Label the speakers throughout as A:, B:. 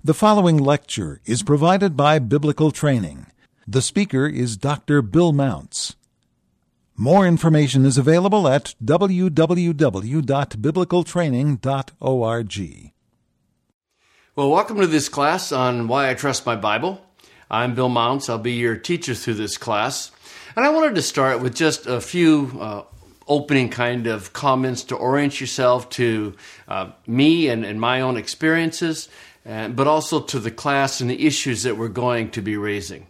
A: The following lecture is provided by Biblical Training. The speaker is Dr. Bill Mounts. More information is available at www.biblicaltraining.org.
B: Well, welcome to this class on Why I Trust My Bible. I'm Bill Mounts. I'll be your teacher through this class. And I wanted to start with just a few opening kind of comments to orient yourself to me and my own experiences, but also to the class and the issues that we're going to be raising.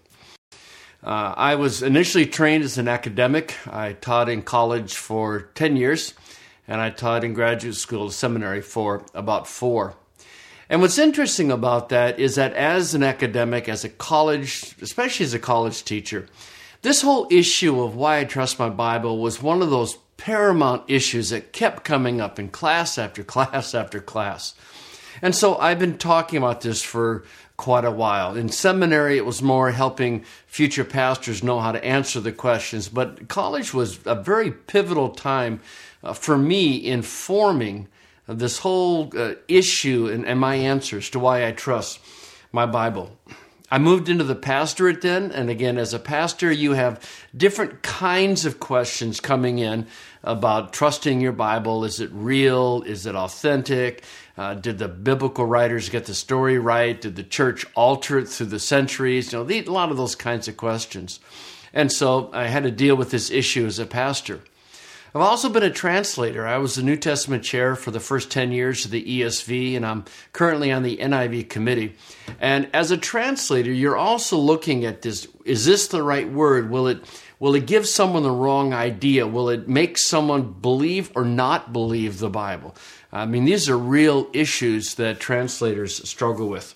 B: I was initially trained as an academic. I taught in college for 10 years, and I taught in graduate school, seminary, for about 4. And what's interesting about that is that as an academic, as a college, especially as a college teacher, this whole issue of why I trust my Bible was one of those paramount issues that kept coming up in class after class after class. And so I've been talking about this for quite a while. In seminary, it was more helping future pastors know how to answer the questions, but college was a very pivotal time for me in forming this whole issue and my answers to why I trust my Bible. I moved into the pastorate then, and again, as a pastor, you have different kinds of questions coming in about trusting your Bible. Is it real? Is it authentic? Did the biblical writers get the story right? Did the church alter it through the centuries? A lot of those kinds of questions. And so I had to deal with this issue as a pastor. I've also been a translator. I was the New Testament chair for the first 10 years of the ESV, and I'm currently on the NIV committee. And as a translator, you're also looking at this. Is this the right word? Will it give someone the wrong idea? Will it make someone believe or not believe the Bible? I mean, these are real issues that translators struggle with.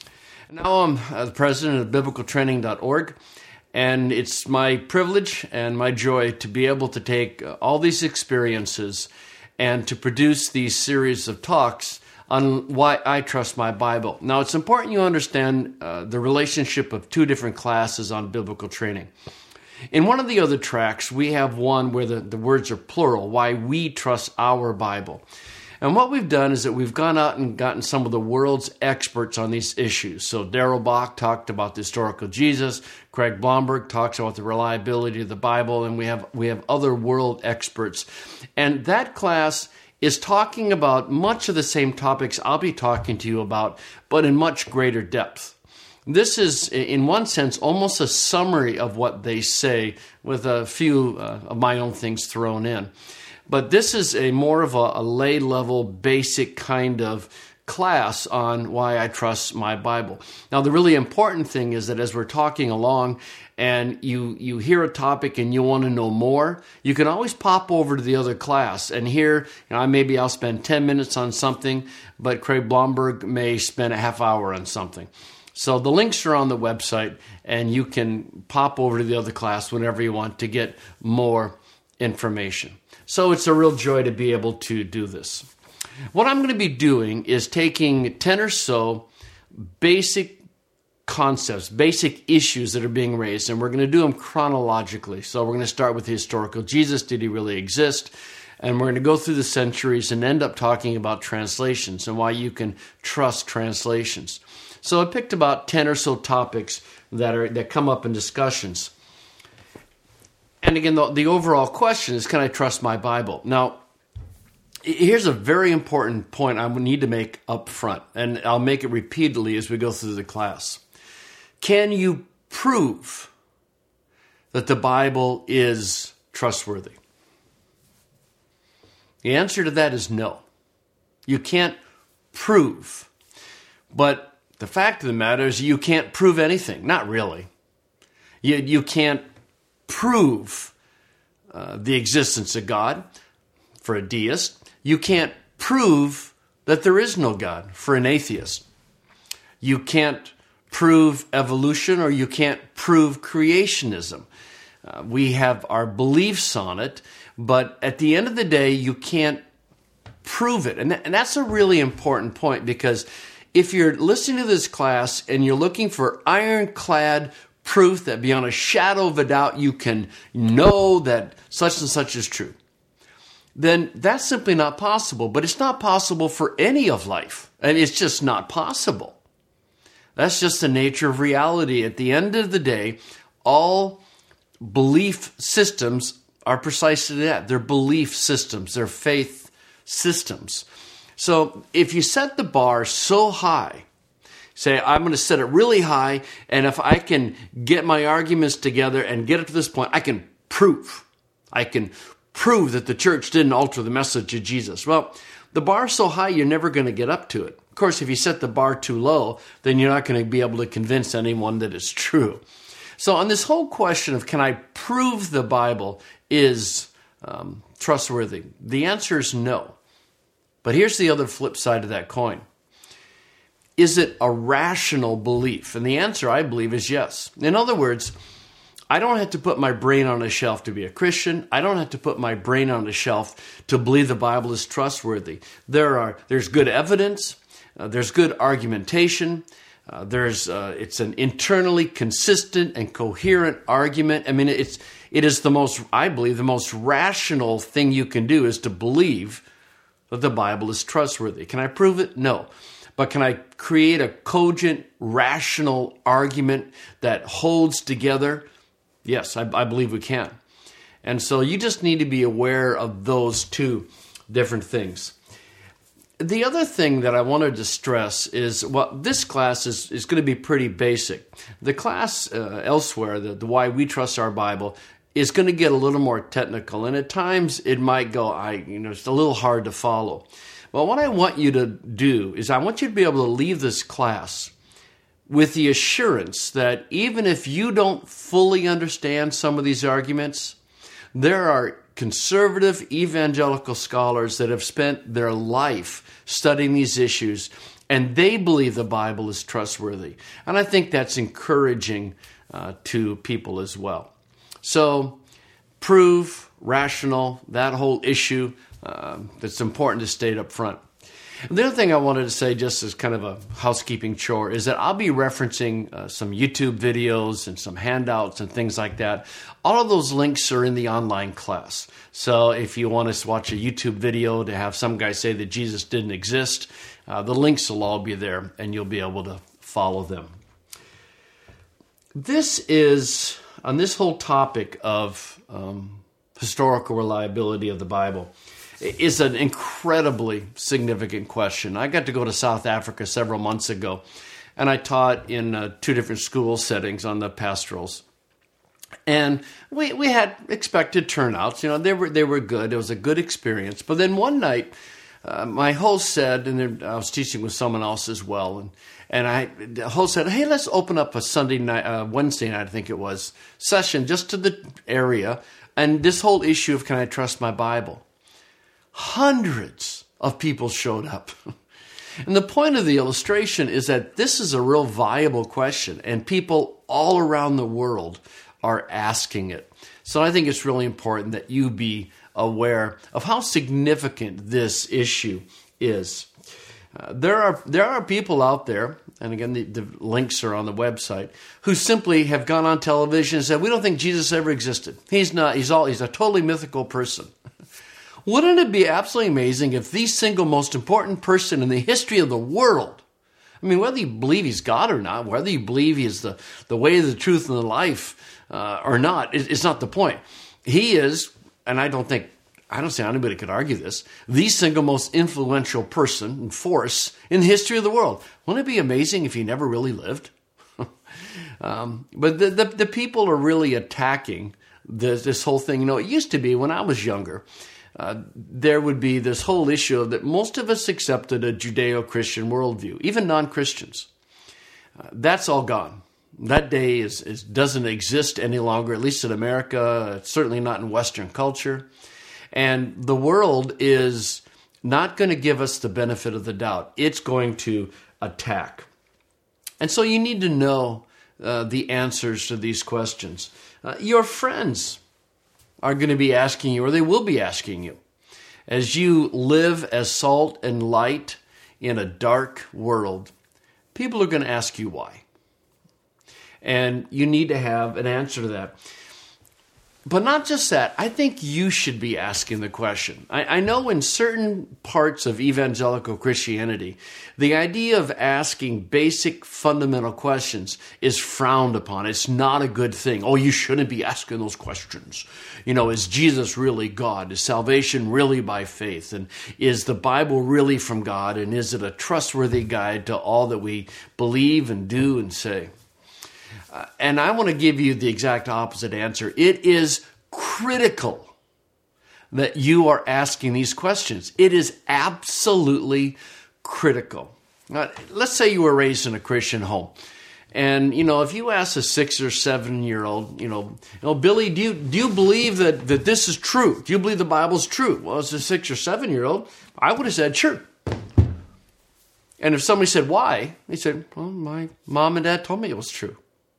B: Now I'm the president of biblicaltraining.org. And it's my privilege and my joy to be able to take all these experiences and to produce these series of talks on why I trust my Bible. Now, it's important you understand the relationship of two different classes on biblical training. In one of the other tracks, we have one where the words are plural, why we trust our Bible. And what we've done is that we've gone out and gotten some of the world's experts on these issues. So Darrell Bock talked about the historical Jesus. Craig Blomberg talks about the reliability of the Bible. And we have other world experts. And that class is talking about much of the same topics I'll be talking to you about, but in much greater depth. This is, in one sense, almost a summary of what they say with a few of my own things thrown in. But this is more of a lay-level, basic kind of class on why I trust my Bible. Now, the really important thing is that as we're talking along and you hear a topic and you want to know more, you can always pop over to the other class. And here, maybe I'll spend 10 minutes on something, but Craig Blomberg may spend a half hour on something. So the links are on the website, and you can pop over to the other class whenever you want to get more information. So it's a real joy to be able to do this. What I'm going to be doing is taking 10 or so basic concepts, basic issues that are being raised, and we're going to do them chronologically. So we're going to start with the historical Jesus. Did he really exist? And we're going to go through the centuries and end up talking about translations and why you can trust translations. So I picked about 10 or so topics that come up in discussions. And again, the overall question is, can I trust my Bible? Now, here's a very important point I need to make up front, and I'll make it repeatedly as we go through the class. Can you prove that the Bible is trustworthy? The answer to that is no. You can't prove. But the fact of the matter is you can't prove anything. Not really. You can't prove the existence of God for a deist. You can't prove that there is no God for an atheist. You can't prove evolution, or you can't prove creationism. We have our beliefs on it, but at the end of the day, you can't prove it. And that's a really important point, because if you're listening to this class and you're looking for ironclad proof that beyond a shadow of a doubt you can know that such and such is true, then that's simply not possible. But it's not possible for any of life. And it's just not possible. That's just the nature of reality. At the end of the day, all belief systems are precisely that. They're belief systems. They're faith systems. So if you set the bar so high, say, I'm going to set it really high, and if I can get my arguments together and get it to this point, I can prove that the church didn't alter the message of Jesus. Well, the bar's so high, you're never going to get up to it. Of course, if you set the bar too low, then you're not going to be able to convince anyone that it's true. So on this whole question of can I prove the Bible is trustworthy, the answer is no. But here's the other flip side of that coin. Is it a rational belief? And the answer, I believe, is yes. In other words, I don't have to put my brain on a shelf to be a Christian. I don't have to put my brain on a shelf to believe the Bible is trustworthy. There's good evidence. There's good argumentation. It's an internally consistent and coherent argument. I mean, it is the most rational thing you can do is to believe that the Bible is trustworthy. Can I prove it? No. But can I create a cogent, rational argument that holds together? Yes, I believe we can. And so you just need to be aware of those two different things. The other thing that I wanted to stress is, this class is going to be pretty basic. The class elsewhere, the Why We Trust Our Bible, is going to get a little more technical. And at times it might go, it's a little hard to follow. Well, what I want you to do is I want you to be able to leave this class with the assurance that even if you don't fully understand some of these arguments, there are conservative evangelical scholars that have spent their life studying these issues, and they believe the Bible is trustworthy. And I think that's encouraging to people as well. So, prove, rational, that whole issue, that's important to state up front. And the other thing I wanted to say, just as kind of a housekeeping chore, is that I'll be referencing some YouTube videos and some handouts and things like that. All of those links are in the online class. So if you want to watch a YouTube video to have some guy say that Jesus didn't exist, the links will all be there and you'll be able to follow them. This is, on this whole topic of historical reliability of the Bible, is an incredibly significant question. I got to go to South Africa several months ago, and I taught in two different school settings on the pastorals. And we had expected turnouts. They were good. It was a good experience. But then one night, my host said, and I was teaching with someone else as well, and the host said, "Hey, let's open up a Wednesday night, I think it was, session just to the area, and this whole issue of can I trust my Bible?" Hundreds of people showed up. And the point of the illustration is that this is a real viable question, and people all around the world are asking it. So I think it's really important that you be aware of how significant this issue is. There are people out there, and again, the links are on the website, who simply have gone on television and said, "We don't think Jesus ever existed. He's not. He's a totally mythical person." Wouldn't it be absolutely amazing if the single most important person in the history of the world, I mean, whether you believe he's God or not, whether you believe he is the way, the truth, and the life or not, it's not the point. He is, and I don't see how anybody could argue this, the single most influential person and force in the history of the world. Wouldn't it be amazing if he never really lived? But the people are really attacking this whole thing. It used to be when I was younger, there would be this whole issue that most of us accepted a Judeo-Christian worldview, even non-Christians. That's all gone. That day doesn't exist any longer, at least in America. It's certainly not in Western culture. And the world is not going to give us the benefit of the doubt. It's going to attack. And so you need to know the answers to these questions. Your friends are going to be asking you, or they will be asking you, as you live as salt and light in a dark world, people are going to ask you why. And you need to have an answer to that. But not just that, I think you should be asking the question. I know in certain parts of evangelical Christianity, the idea of asking basic fundamental questions is frowned upon. It's not a good thing. Oh, you shouldn't be asking those questions. Is Jesus really God? Is salvation really by faith? And is the Bible really from God? And is it a trustworthy guide to all that we believe and do and say? And I want to give you the exact opposite answer. It is critical that you are asking these questions. It is absolutely critical. Now, let's say you were raised in a Christian home. And, if you ask a 6 or 7 year old, Billy, do you believe that this is true? Do you believe the Bible's true? Well, as a 6 or 7 year old, I would have said, sure. And if somebody said, why? He said, well, my mom and dad told me it was true.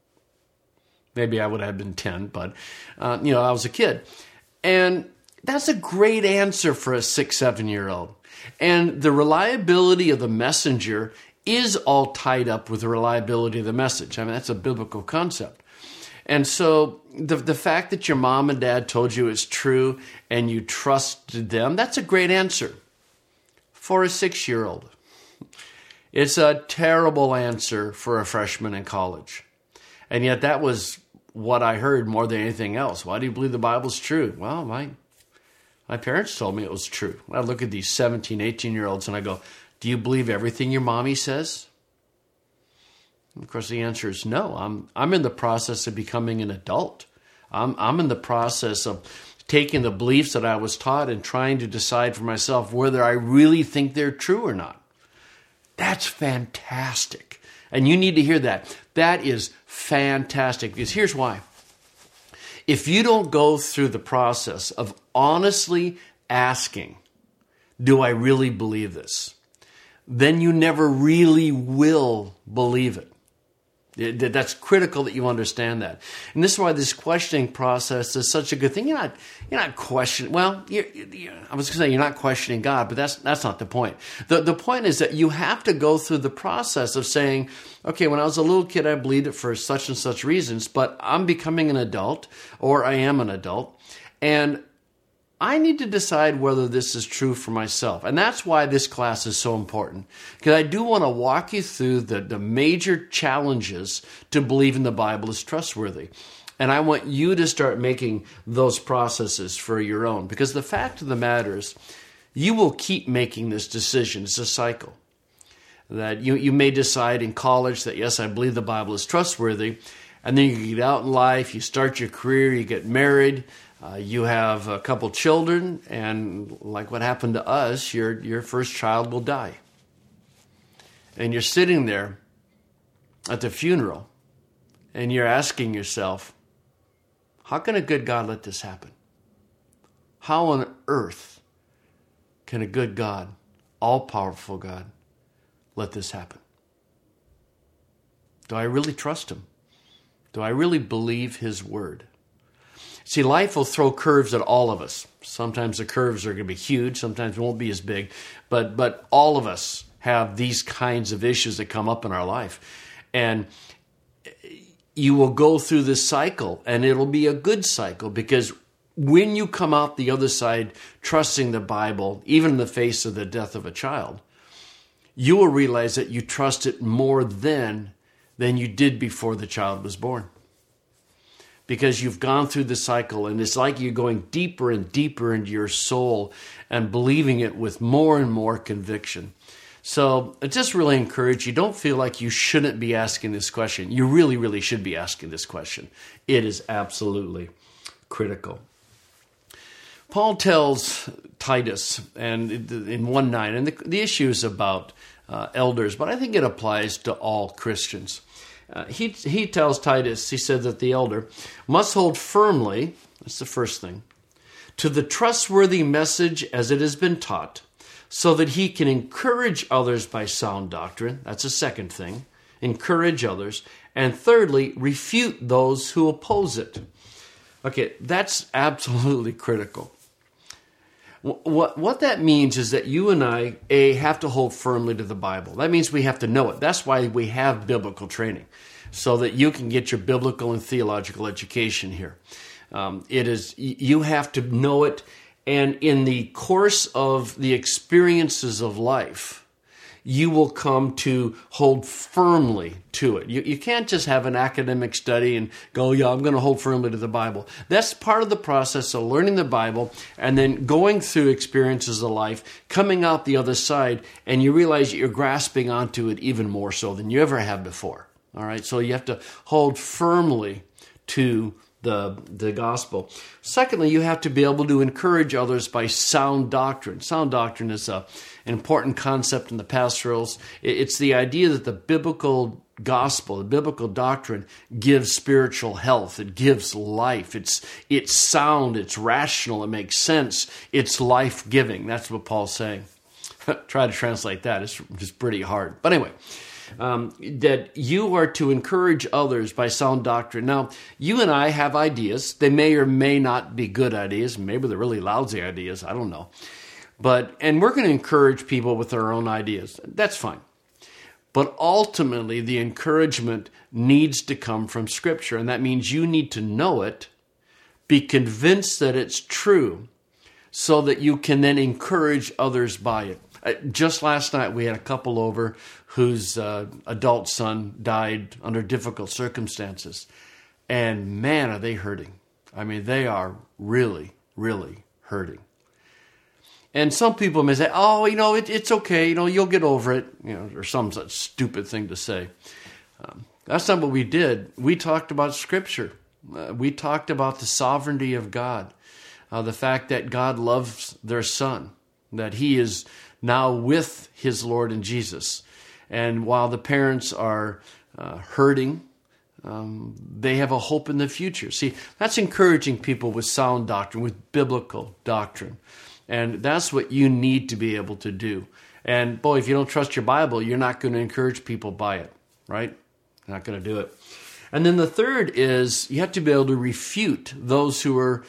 B: Maybe I would have been 10, but, I was a kid. And that's a great answer for a 6, 7-year-old. And the reliability of the messenger is all tied up with the reliability of the message. I mean, that's a biblical concept. And so the fact that your mom and dad told you it's true and you trusted them, that's a great answer for a 6-year-old. It's a terrible answer for a freshman in college. And yet that was what I heard more than anything else. Why do you believe the Bible's true? Well, my parents told me it was true. I look at these 17, 18-year-olds and I go, do you believe everything your mommy says? And of course, the answer is no. I'm in the process of becoming an adult. I'm in the process of taking the beliefs that I was taught and trying to decide for myself whether I really think they're true or not. That's fantastic. And you need to hear that. That is fantastic, because here's why. If you don't go through the process of honestly asking, do I really believe this? Then you never really will believe it. That's critical that you understand that. And this is why this questioning process is such a good thing. You're not questioning. Well, I was going to say you're not questioning God, but that's not the point. The point is that you have to go through the process of saying, okay, when I was a little kid, I believed it for such and such reasons, but I'm becoming an adult, or I am an adult, and I need to decide whether this is true for myself. And that's why this class is so important. Because I do want to walk you through the major challenges to believing the Bible is trustworthy. And I want you to start making those processes for your own. Because the fact of the matter is, you will keep making this decision. It's a cycle. That you may decide in college that, yes, I believe the Bible is trustworthy. And then you get out in life, you start your career, you get married, you have a couple children, and like what happened to us, your first child will die. And you're sitting there at the funeral, and you're asking yourself, how can a good God let this happen? How on earth can a good God, all-powerful God, let this happen? Do I really trust him? Do I really believe his word? See, life will throw curves at all of us. Sometimes the curves are going to be huge. Sometimes it won't be as big. But all of us have these kinds of issues that come up in our life. And you will go through this cycle, and it'll be a good cycle, because when you come out the other side trusting the Bible, even in the face of the death of a child, you will realize that you trust it more then than you did before the child was born. Because you've gone through the cycle, and it's like you're going deeper and deeper into your soul and believing it with more and more conviction. So I just really encourage you, don't feel like you shouldn't be asking this question. You really, really should be asking this question. It is absolutely critical. Paul tells Titus, and in 1:9, and the issue is about elders, but I think it applies to all Christians. He tells Titus, he said that the elder must hold firmly, that's the first thing, to the trustworthy message as it has been taught, so that he can encourage others by sound doctrine. That's the second thing, encourage others. And thirdly, refute those who oppose it. Okay, that's absolutely critical. What that means is that you and I, have to hold firmly to the Bible. That means we have to know it. That's why we have biblical training, so that you can get your biblical and theological education here. You have to know it, and in the course of the experiences of life, you will come to hold firmly to it. You can't just have an academic study and go, yeah, I'm going to hold firmly to the Bible. That's part of the process of learning the Bible and then going through experiences of life, coming out the other side, and you realize that you're grasping onto it even more so than you ever have before. All right, so you have to hold firmly to the gospel. Secondly, you have to be able to encourage others by sound doctrine. Sound doctrine is an important concept in the pastorals. It's the idea that the biblical gospel, the biblical doctrine, gives spiritual health. It gives life. It's sound. It's rational. It makes sense. It's life-giving. That's what Paul's saying. Try to translate that. It's pretty hard. But anyway, that you are to encourage others by sound doctrine. Now, you and I have ideas. They may or may not be good ideas. Maybe they're really lousy ideas. I don't know. And we're going to encourage people with their own ideas. That's fine. But ultimately, the encouragement needs to come from Scripture. And that means you need to know it, be convinced that it's true, so that you can then encourage others by it. Just last night, we had a couple over whose adult son died under difficult circumstances. And man, are they hurting. I mean, they are really, really hurting. And some people may say, oh, it's okay, you'll get over it, or some such stupid thing to say. That's not what we did. We talked about Scripture. We talked about the sovereignty of God, the fact that God loves their son, that he is now with his Lord and Jesus. And while the parents are hurting, they have a hope in the future. See, that's encouraging people with sound doctrine, with biblical doctrine. And that's what you need to be able to do. And boy, if you don't trust your Bible, you're not going to encourage people by it, right? You're not going to do it. And then the third is you have to be able to refute those who are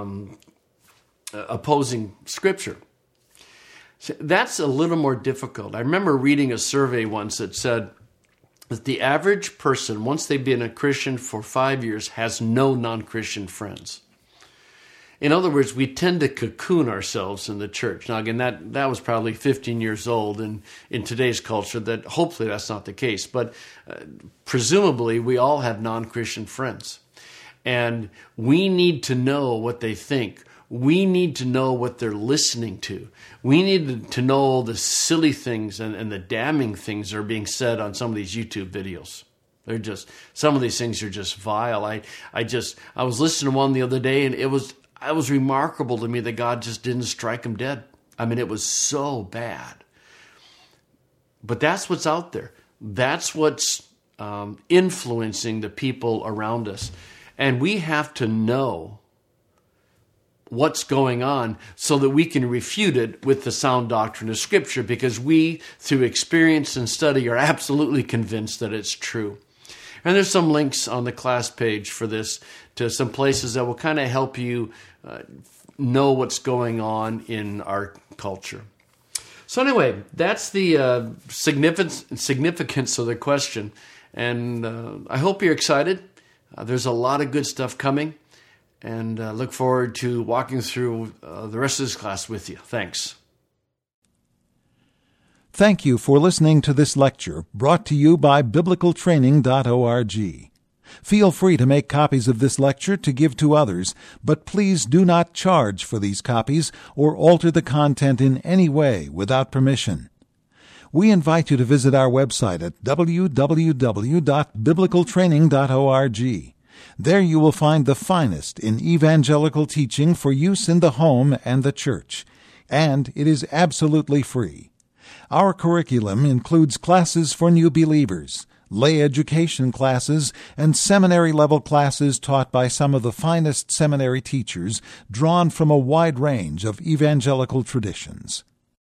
B: opposing Scripture. That's a little more difficult. I remember reading a survey once that said that the average person, once they've been a Christian for 5 years, has no non-Christian friends. In other words, we tend to cocoon ourselves in the church. Now, again, that was probably 15 years old, and in today's culture, that hopefully that's not the case. But presumably, we all have non-Christian friends. And we need to know what they think. We need to know what they're listening to. We need to know all the silly things and the damning things that are being said on some of these YouTube videos. Some of these things are just vile. I was listening to one the other day, and it was remarkable to me that God just didn't strike him dead. I mean, it was so bad. But that's what's out there. That's what's influencing the people around us. And we have to know what's going on so that we can refute it with the sound doctrine of Scripture, because we, through experience and study, are absolutely convinced that it's true. And there's some links on the class page for this to some places that will kind of help you know what's going on in our culture. So anyway, that's the significance of the question. And I hope you're excited. There's a lot of good stuff coming. And look forward to walking through the rest of this class with you. Thanks.
A: Thank you for listening to this lecture brought to you by biblicaltraining.org. Feel free to make copies of this lecture to give to others, but please do not charge for these copies or alter the content in any way without permission. We invite you to visit our website at www.biblicaltraining.org. There you will find the finest in evangelical teaching for use in the home and the church, and it is absolutely free. Our curriculum includes classes for new believers, lay education classes, and seminary-level classes taught by some of the finest seminary teachers drawn from a wide range of evangelical traditions.